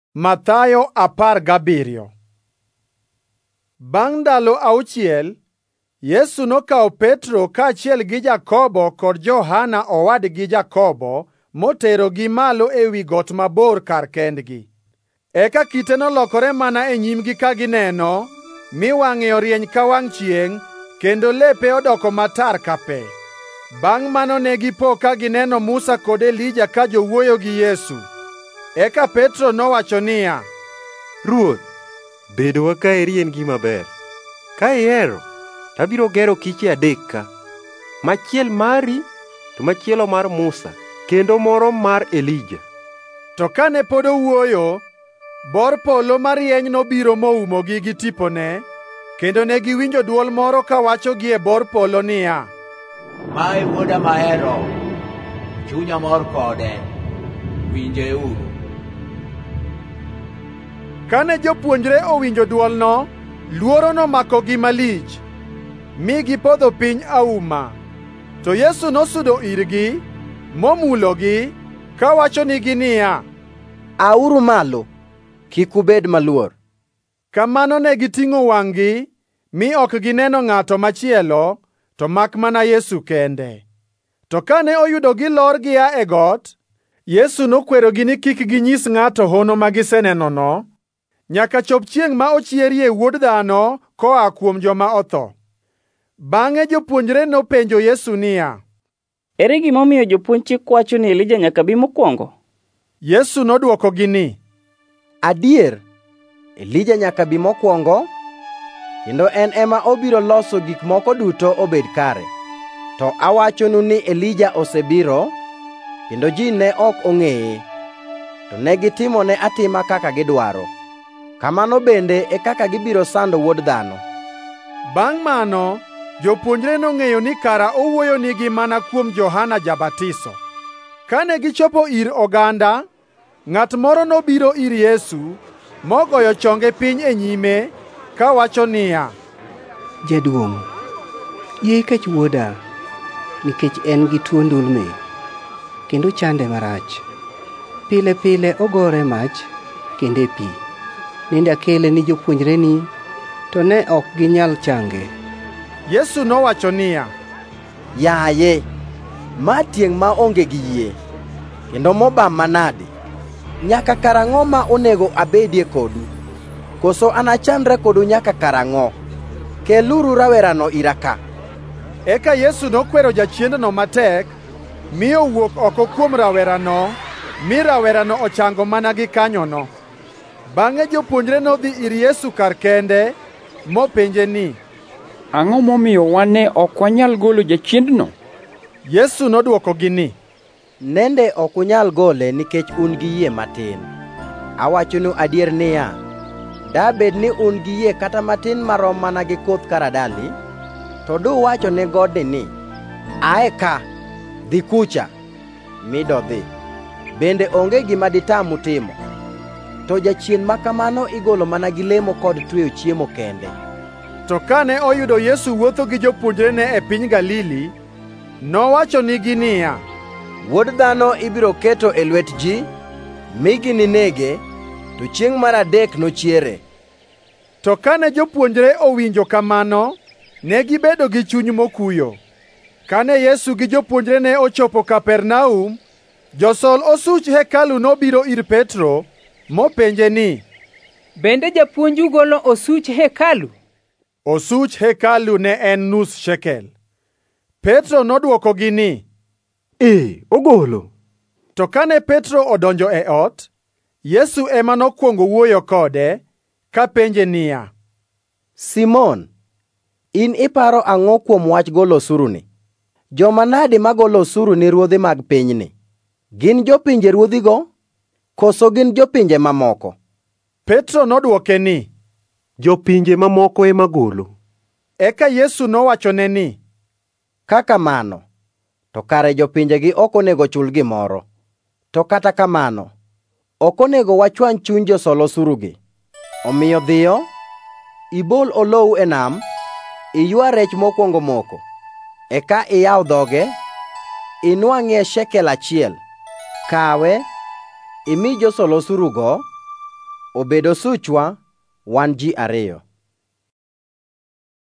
Mathayo 17. Bang' ndalo 6, Yesu nokawo Petro kaachiel gi Jakobo kod Johana owadgi Jakobo moterogi malo ewi got mabor kar kendgi. Eka kite nolokore mana e nyimgi ka gineno, mi wang'e orieny ka wang' chiengʼ, kendo lepe odoko matar ka pe. Bang' mano ne gipo ka gineno Musa kod Elija ka jowuoyo gi Yesu. Eka Petro nowacho niya, Ruoth, bedowa ka eri en gima ber. Ka ihero, tabiro gero kiche 3 ka. Machiel mari, to machielo mar Musa, kendo moro mar Elija. To kane pod owuoyo, bor polo marieny nobiro moumogi gi tipone, kendo ne giwinjo dwol moro kawacho gie bor polo niya, Mae wuoda mahero, chunya mor kode, winjeuru. Kane jopuonjre owinjo dwolno, luoro nomakogi malich, mi gipodho piny auma. To Yesu nosudo irgi, momulogi, kawachonegi niya, Auru malo, kik ubed maluor. Kamano ne giting'o wang'gi, mi ok gineno ng'ato machielo, to mak mana Yesu kende. To kane oyudo gilor gia e got, Yesu nokwerogi ni kik ginyis ng'ato hono magisenenono, nyaka chop chiengʼ ma ochierie Wuod Dhano koa kuom joma otho. Bang'e jopuonjre nopenjo Yesu niya, Ere gimomiyo jopuonj chik wacho ni Elija nyaka bi mokwongo? Yesu nodwokogi ni, Adier, Elija nyaka bi mokwongo, kendo en ema obiro loso gik moko duto obed kare. To awachonu ni Elija osebiro, kendo ji ne ok ong'eye, to ne gitimone atima kaka gidwaro. Kamano bende e kaka gibiro sando Wuod Dhano. Bang' mano, jopuonjre nong'eyo ni kara owuoyo nigi mana kuom Johana Jabatiso. Kane gichopo ir oganda, ng'at moro nobiro ir Yesu, mogoyo chonge piny e nyime, kawacho niya, Jaduong', yie ikech wuoda, nikech en gi tuo ndulme, kendo chande marach. Pile pile ogore mach, kendo e pi. Nende akele ni jopuonjreni, to ne ok ginyal change. Yesu nowacho niya, Yaye, ma tieng' ma onge gi yie, kendo mobam manade. Nyaka karang'o ma onego abedie kodu? Koso anachandre kodu nyaka karang'o? Keluru rawerano ira ka. Eka Yesu nokwero jachiendno matek, mi owuok oko kuom rawerano, mi rawerano ochango mana gi kanyono. Bang'e jopuonjre nodhi ir Yesu kar kende, mopenje ni, Ang'o momiyo wan ne ok wanyal golo jachiendno? Yesu nodwokogi ni, Nende ok unyal gole nikech un gi yie matin. Awachonu adier niya, dabed ni un gi yie kata matin marom mana gi koth karadali, to duwacho ne godni ni, Ae ka, dhi kucha, mi dodhi. Bende onge gima ditamu timo. To jachien ma kamano igolo mana gi lemo kod tweyo chiemo kende. To kane oyudo Yesu wuotho gi jopuonjrene e piny Galili, nowachonegi niya, Wuod Dhano ibiro keto e lwet ji, mi gininege, to chiengʼ mar adek nochiere. To kane jopuonjre owinjo kamano, ne gibedo gi chuny mokuyo. Kane Yesu gi jopuonjrene ochopo Kapernaum, josol osuch hekalu nobiro ir Petro, mopenje ni, Bende japuonju golo osuch hekalu? Osuch hekalu ne en nus shekel. Petro nodwokogi ni, ogolo. To kane Petro odonjo e ot, Yesu ema nokwongo wuoyo kode, kapenje niya, Simon, in iparo ang'o kuom wach golo osuruni? Joma nade magolo osuru ni ruodhi mag pinyni? Gin jopinje ruodhigo, koso gin jopinje mamoko? Petro nodwoke ni, Jopinje mamoko ema golo. Eka Yesu nowachone ni, Kaka mano, to kare jopinjegi ok onego chul gimoro. To kata kamano, ok onego wachwany chuny josol osurugi. Omiyo dhiyo, ibol olou e nam, iywa rech mokwongo moko. Eka iyaw dhoge, inwang'ie shekel 1. Kawe, imi josol osurugo, obedo suchwa wan ji ariyo.